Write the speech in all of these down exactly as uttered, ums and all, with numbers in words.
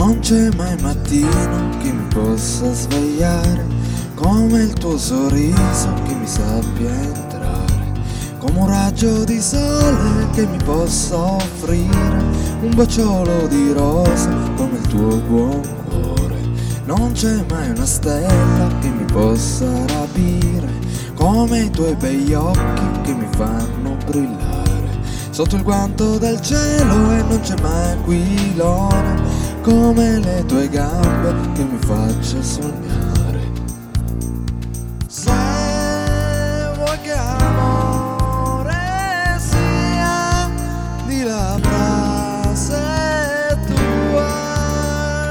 Non c'è mai mattino che mi possa svegliare come il tuo sorriso che mi sappia entrare, come un raggio di sole che mi possa offrire un bocciolo di rosa come il tuo buon cuore. Non c'è mai una stella che mi possa rapire come i tuoi begli occhi che mi fanno brillare sotto il guanto del cielo, e non c'è mai aquilone come le tue gambe che mi faccia sognare. Se vuoi che amore sia, di la frase tua,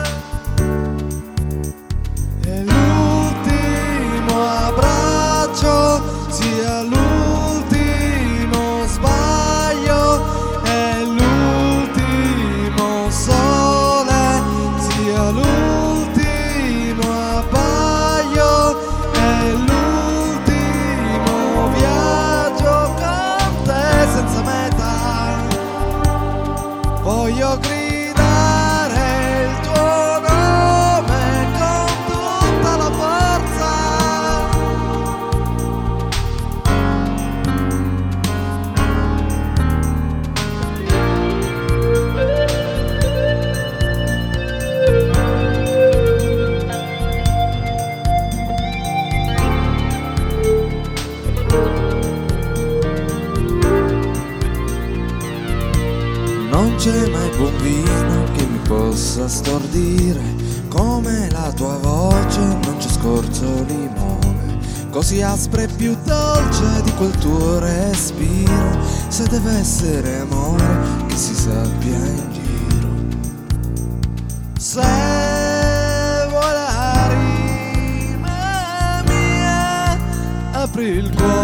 e l'ultimo abbraccio sia l'ultimo sbaglio, e l'ultimo sole sia l'ultimo abbaglio, e l'ultimo viaggio con te senza meta. Voglio gridare il tuo nome con tutta la forza. Non c'è mai buon vino che mi possa stordire come la tua voce, non c'è scorzo limone così aspra e più dolce di quel tuo respiro. Se deve essere amore che si sappia in giro. Se vuoi la rima mia, apri il cuore.